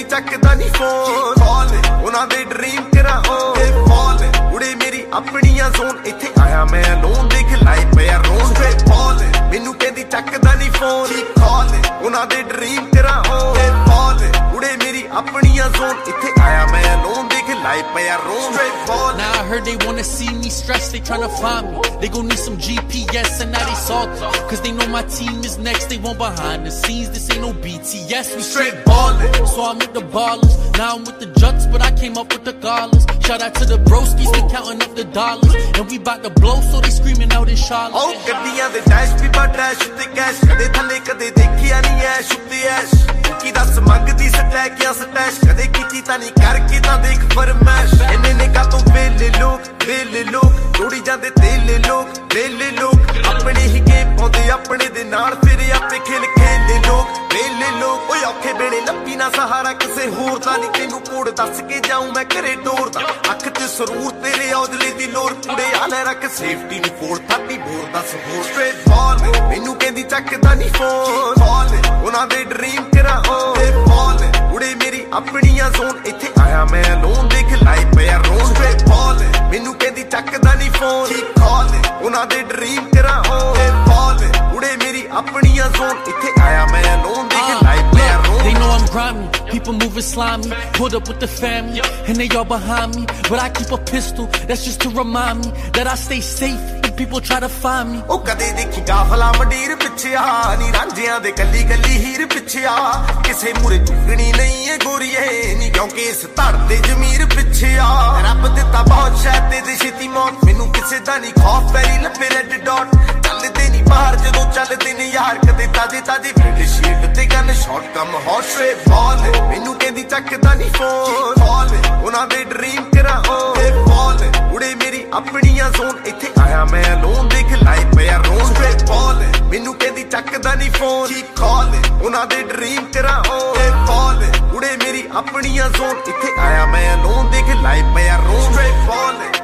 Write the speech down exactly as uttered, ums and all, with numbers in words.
ਚੱਕਦਾ ਨਹੀਂ phone call ਉਹਨਾਂ ਦੇ ਡ੍ਰੀਮ ਕਰਾਂ ਉਹ ਫਾਲ ਉੜੇ ਮੇਰੀ ਆਪਣੀਆਂ ਜ਼ੋਨ ਇੱਥੇ ਆਇਆ ਮੈਂ ਅਲੋਨ ਦੇਖ ਲਾਈ ਪਿਆ ਰੋਣ ਤੇ ਫਾਲ ਮੈਨੂੰ ਕਹਿੰਦੀ ਚੱਕਦਾ ਨਹੀਂ ਫੋਨ ਕਾਲ ਉਹਨਾਂ ਦੇ ਡ੍ਰੀਮ ਕਰਾਂ ਉਹ ਫਾਲ ਉੜੇ ਮੇਰੀ ਆਪਣੀਆਂ ਜ਼ੋਨ ਇੱਥੇ ਆਇਆ ਮੈਂ ਅਲੋਨ ਦੇਖ ਲਾਈ ਪਿਆ ਰੋਣ ਤੇ ਫਾਲ Now I heard they wanna see me stressed, they tryna find me. They gon' need some G P S and now they salty, cause they know my team is next. They want behind the scenes, this ain't no B T S, we straight ballin'. So I'm with the ballers, now I'm with the Juts, but I came up with the Galas. Shout out to the broskies, we counting up the dollars, and we bout to blow, so they screaming out in Charlotte. Oh, ਗੱਡੀਆਂ ਦੇ dash ਵੀ ਬਾ dash ਤੇ cash ਕਦੇ ਥੱਲੇ ਕਦੇ ਦੇਖਿਆ ਨਹੀਂ ਐਸ਼ ਉੱਤੇ ਐਸ਼ ਕੀ ਦੱਸ ਮੰਗਦੀ ਸਟੈਕਿਆਂ ਸਟੈਸ਼ ਕਦੇ ਕੀਤੀ ਤਾਂ ਨਹੀਂ ਕਰਕੇ ਤਾਂ ਦੇਖ ਫਰਮੈਸ਼ ਇੰਨੇ ਨੇ ਕਾ ਤੋਂ ਵੇਲੇ ਲੋਕ ਵੇਲੇ ਲੋਕ ਤੋੜੀ ਜਾਂਦੇ ਤੇਲੇ ਲੋਕ ਵੇਲੇ ਲੋਕ ਆਪਣੇ ਹੀ ਗੇਮ ਪਾਉਂਦੇ ਆਪਣੇ ਦੇ ਨਾਲ ਫਿਰ ਆਪੇ ਖੇਲ ਖੇਲੇ ਲੋਕ ਵੇਲੇ ਲੋਕ ਓਏ ਔਖੇ ਵੇਲੇ ਲੱਭੀ ਨਾ ਸਹਾਰਾ ਕਿਸੇ ਹੋਰ ਦਾ ਨਹੀਂ ਤੈਨੂੰ ਕੋੜ ਦੱਸ ਕੇ ਜਾਊਂ ਮੈਂ ਘਰੇ ਟੋਰਦਾ ਅੱਖ 'ਚ ਸਰੂਰ ਤੇਰੇ ਔਜਲੇ ਦੀ ਲੋਰ ਕੁੜੇ ਆ ਲੈ ਰੱਖ ਸੇਫਟੀ ਨਹੀਂ ਫੋੜ ਥਾਪੀ ਬੋਰ ਦੱਸ ਹੋਰ ਸਟ੍ਰੇਟ ਬਾਲ ਮੈਨੂੰ ਕਹਿੰਦੀ ਚੱਕਦਾ ਨਹੀਂ ਫੋਨ ਕਾਲ ਉਹਨਾਂ ਦੇ ਡ੍ਰੀਮ ਕਰਾਂ ਉਹ ਫਾਲ ਉੜੇ ਮੇਰੀ ਆਪਣੀਆਂ ਜ਼ੋਨ ਇੱਥੇ ਆਇਆ ਮੈਂ ਅਲੋਨ ਦੇਖ ਲਾਈ ਪਿਆ ਰੋਣ ਤੇ ਫਾਲ ਮੈਨੂੰ ਕਹਿੰਦੀ ਚੱਕਦਾ ਨਹੀਂ ਫੋਨ ਕਾਲ ਉਹਨਾਂ ਦੇ ਡ੍ਰੀਮ ਕਰਾਂ ਉਹ ਫਾਲ ਉੜੇ ਮੇਰੀ ਆਪਣੀਆਂ ਜ਼ੋਨ ਇੱਥੇ ਆਇਆ ਮੈਂ ਅਲੋਨ ਦੇਖ ਲਾਈ ਪਿਆ ਰੋਣ They know I'm grimy, people moving slimy. Pulled up with the family, and they all behind me. But I keep a pistol, that's just to remind me that I stay safe when people try to find me. ਉਹ ਕਦੇ ਦੇਖੀ ਗਾਫਲਾ ਮੰਡੀਰ ਪਿੱਛੇ ਆ ਨੀ ਰਾਂਝਿਆਂ ਦੇ ਕੱਲੀ ਕੱਲੀ ਹੀਰ ਪਿੱਛੇ ਆ ਕਿਸੇ ਮੂਰੇ ਝੁਕਣੀ ਨਹੀਂ ਏ ਗੋਰੀਏ ਨੀ ਕਿਉਂਕਿ ਇਸ ਧੜ ਤੇ ਜ਼ਮੀਰ ਪਿੱਛੇ ਆ ਰੱਬ ਦਿੱਤਾ ਬਹੁਤ ਸ਼ਾਇਦ ਤੇ ਛੇਤੀ ਮੌਤ ਮੈਨੂੰ ਕਿਸੇ ਦਾ ਨਹੀਂ ਖੌਫ ਪੈਰੀ ਲੱਭੇ ਰੈੱਡ ਡਾਟ ਚੱਲਦੇ ਨਹੀਂ ਬਾਹਰ ਜਦੋਂ ਚੱਲਦੇ ਨੇ ਯਾਰ ਕਦੇ ਤਾਜ਼ੇ ਤਾਜ਼ੇ ਫੀਲਡ ਸ਼ੀਲਡ ਤੇ gun shot come hot straight ball ਮੈਨੂੰ ਕਹਿੰਦੀ ਚੱਕਦਾ ਨਹੀਂ ਫੋਨ ਕਾਲ ਉਹਨਾਂ ਦੇ ਡ੍ਰੀਮ ਕਰਾਂ ਉਹ ਫਾਲ ਉੜੇ ਮੇਰੀ ਆਪਣੀਆਂ ਜ਼ੋਨ ਇੱਥੇ ਆਇਆ ਮੈਂ ਅਲੋਨ ਦੇਖ ਲਾਈ ਪਿਆ ਰੋਣ ਸਟ੍ਰੇਟ ਬਾਲ ਮੈਨੂੰ ਕਹਿੰਦੀ ਚੱਕਦਾ ਨਹੀਂ ਫੋਨ ਕਾਲ ਉਹਨਾਂ ਦੇ ਡ੍ਰੀਮ ਕਰਾਂ ਉਹ ਫਾਲ ਉੜੇ ਮੇਰੀ ਆਪਣੀਆਂ ਜ਼ੋਨ ਇੱਥੇ ਆਇਆ ਮੈਂ ਅਲੋਨ ਦੇਖ ਲਾਈ ਪਿਆ ਰੋਣ ਸਟ੍ਰੇਟ ਬਾਲ